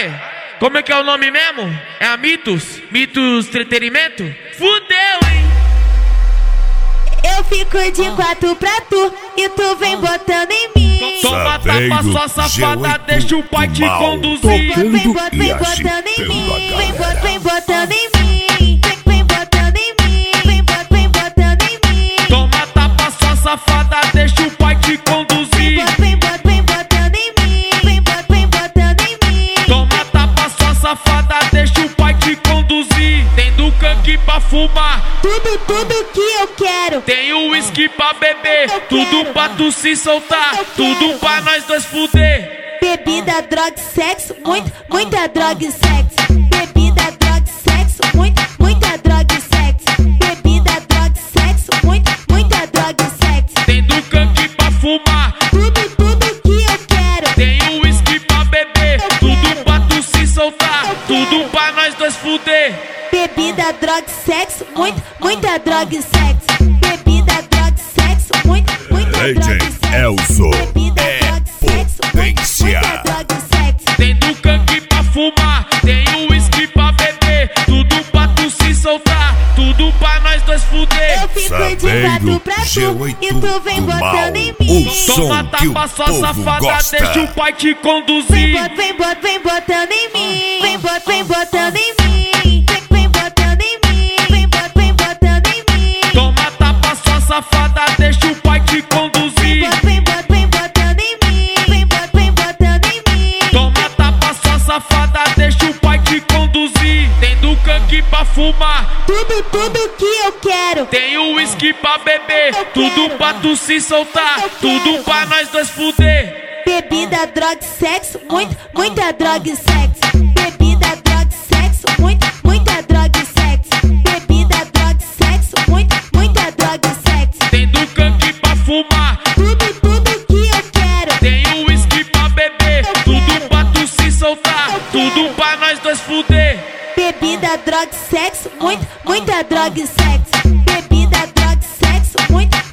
Aê, como é que é o nome mesmo? É a Mitos? Mitos Entretenimento? Fudeu, hein? Eu fico de 4 pra tu e tu vem botando em mim. Toma tapa, sua safada, deixa o pai te conduzir. Vem botando em mim, vem botando em mim, vem botando em mim, vem botando em mim. Toma tapa, sua safada, deixa o pai te conduzir. Vem botando em mim, vem botando em mim. Toma tapa, sua safada, deixa o pai te conduzir. Tem do canque pra fumar, Tudo que eu quero. tem o uísque pra beber, tudo pra tu se soltar, tudo pra nós dois fuder. Bebida, droga e sexo, muita droga e sexo. Bebida, droga e sexo, muita droga e sexo. Bebida, droga e sexo, muita droga e sexo. Tem do canque pra fumar, Tudo que eu quero. tem o uísque pra beber, tudo pra tu se soltar, tudo pra nós dois fuder. Bebida, droga e sexo, muita droga e sexo. Bebida, droga e sexo, muita droga e sexo. Elzo Bebida, droga e sexo, potência. muita droga e sexo. Tem do canque pra fumar, tem o uísque pra beber, tudo pra tu se soltar, tudo pra nós dois fuder. Eu fico de 4 pra tu e tu vem botando em mim. O som Toma que o tapa, sua povo safada, gosta. deixa o pai te conduzir. Vem botando em mim, vem botando em mim, vem botando em mim, vem botando em mim. Toma tapa, sua safada, deixa o pai te conduzir. Vem botando em mim, vem botando em mim. Toma tapa, sua safada, deixa o pai te conduzir. Tem do canque pra fumar, Tudo que eu quero. tem o uísque pra beber, tudo pra tu se soltar, tudo pra nós dois fuder. Bebida, droga e sexo, muita droga e sexo. Bebida, droga e sexo, muita droga e sexo. Bebida, droga e sexo, muita droga e sexo. Tem do canque pra fumar, Tudo que eu quero. tem o uísque pra beber, tudo pra tu se soltar, tudo pra nós dois fuder. Bebida, droga e sexo, muita droga e sexo. Bebida, droga e sexo, muita